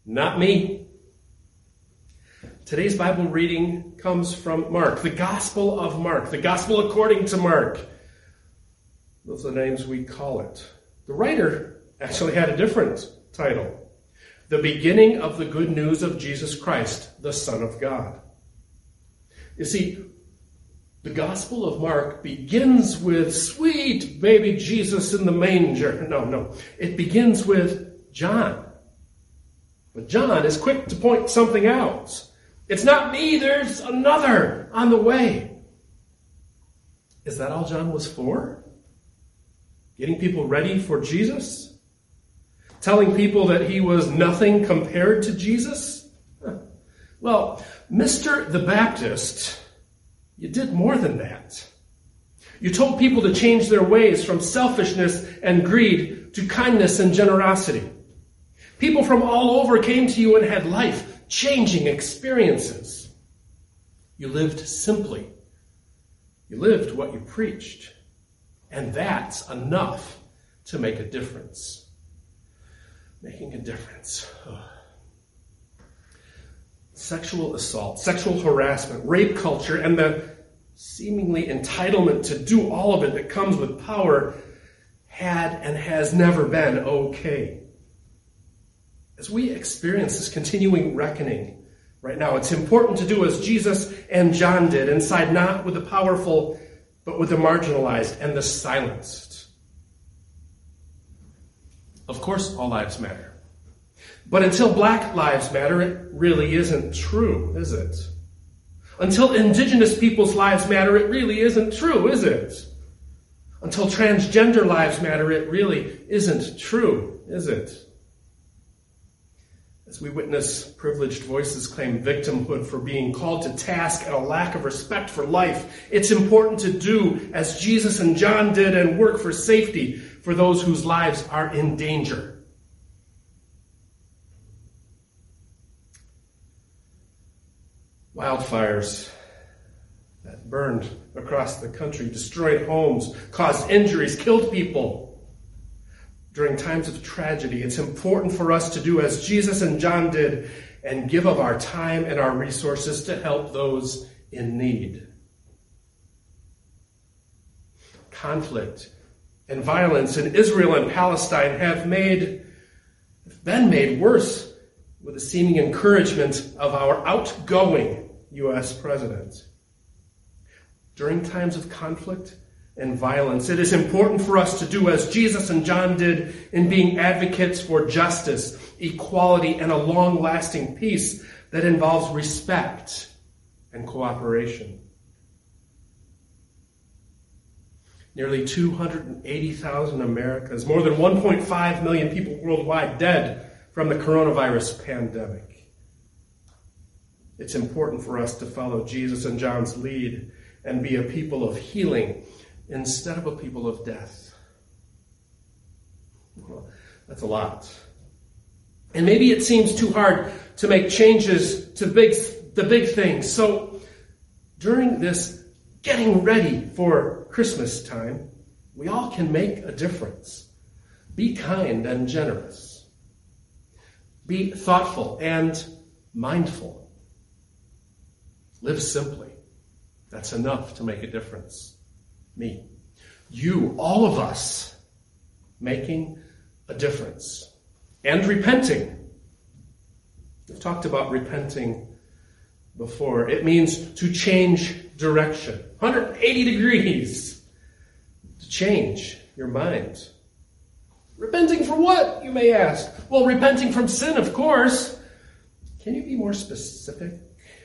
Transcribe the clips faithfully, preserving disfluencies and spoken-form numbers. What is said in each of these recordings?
Not me. Today's Bible reading comes from Mark, the Gospel of Mark, the Gospel according to Mark. Those are the names we call it. The writer actually had a different title. The Beginning of the Good News of Jesus Christ, the Son of God. You see, the Gospel of Mark begins with sweet baby Jesus in the manger. No, no. It begins with John. But John is quick to point something out. It's not me, there's another on the way. Is that all John was for? Getting people ready for Jesus? Telling people that he was nothing compared to Jesus? Well, Mister the Baptist, you did more than that. You told people to change their ways from selfishness and greed to kindness and generosity. People from all over came to you and had life-changing experiences. You lived simply. You lived what you preached. And that's enough to make a difference. Making a difference. Ugh. Sexual assault, sexual harassment, rape culture, and the seemingly entitlement to do all of it that comes with power had and has never been okay. As we experience this continuing reckoning right now, it's important to do as Jesus and John did, and side not with the powerful, but with the marginalized and the silenced. Of course, all lives matter. But until Black lives matter, it really isn't true, is it? Until Indigenous people's lives matter, it really isn't true, is it? Until transgender lives matter, it really isn't true, is it? As we witness privileged voices claim victimhood for being called to task and a lack of respect for life, it's important to do as Jesus and John did and work for safety for those whose lives are in danger. Wildfires that burned across the country, destroyed homes, caused injuries, killed people. During times of tragedy, it's important for us to do as Jesus and John did and give of our time and our resources to help those in need. Conflict and violence in Israel and Palestine have made, have been made worse with the seeming encouragement of our outgoing U S president. During times of conflict and violence, it is important for us to do as Jesus and John did in being advocates for justice, equality, and a long-lasting peace that involves respect and cooperation. Nearly two hundred eighty thousand Americans, more than one point five million people worldwide dead from the coronavirus pandemic. It's important for us to follow Jesus and John's lead and be a people of healing instead of a people of death. Well, that's a lot. And maybe it seems too hard to make changes to big, the big things. So during this getting ready for Christmas time, we all can make a difference. Be kind and generous. Be thoughtful and mindful. Live simply. That's enough to make a difference. Me. You, all of us, making a difference. And repenting. We've talked about repenting before. It means to change direction. one hundred eighty degrees. To change your mind. Repenting for what, you may ask? Well, repenting from sin, of course. Can you be more specific?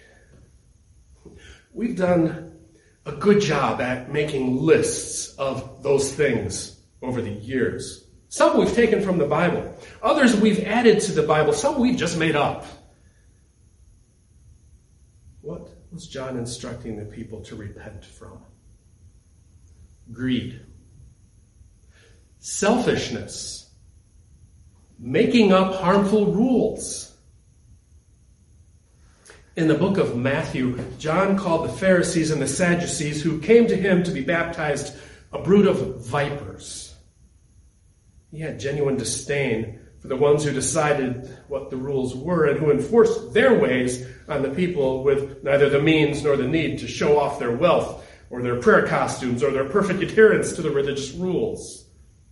We've done a good job at making lists of those things over the years. Some we've taken from the Bible. Others we've added to the Bible. Some we've just made up. What was John instructing the people to repent from? Greed. Selfishness. Making up harmful rules. In the book of Matthew, John called the Pharisees and the Sadducees who came to him to be baptized a brood of vipers. He had genuine disdain for the ones who decided what the rules were and who enforced their ways on the people with neither the means nor the need to show off their wealth or their prayer costumes or their perfect adherence to the religious rules.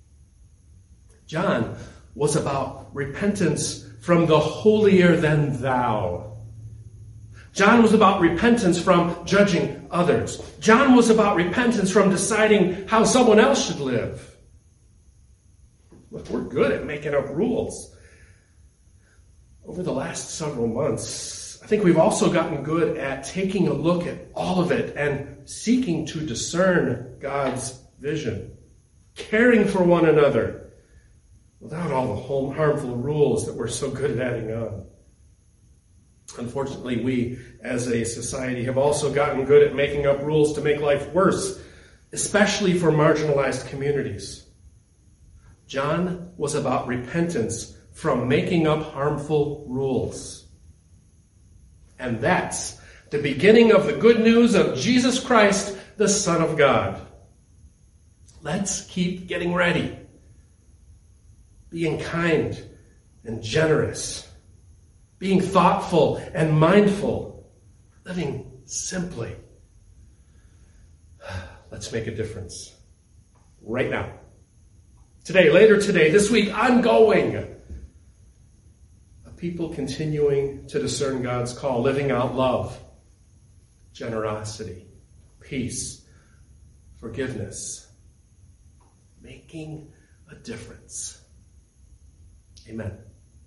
John was about repentance from the holier-than-thou. John was about repentance from judging others. John was about repentance from deciding how someone else should live. Look, we're good at making up rules. Over the last several months, I think we've also gotten good at taking a look at all of it and seeking to discern God's vision, caring for one another without all the harmful rules that we're so good at adding on. Unfortunately, we as a society have also gotten good at making up rules to make life worse, especially for marginalized communities. John was about repentance from making up harmful rules. And that's the beginning of the good news of Jesus Christ, the Son of God. Let's keep getting ready, being kind and generous, being thoughtful and mindful, living simply. Let's make a difference right now. Today, later today, this week, ongoing. A people continuing to discern God's call, living out love, generosity, peace, forgiveness, making a difference. Amen.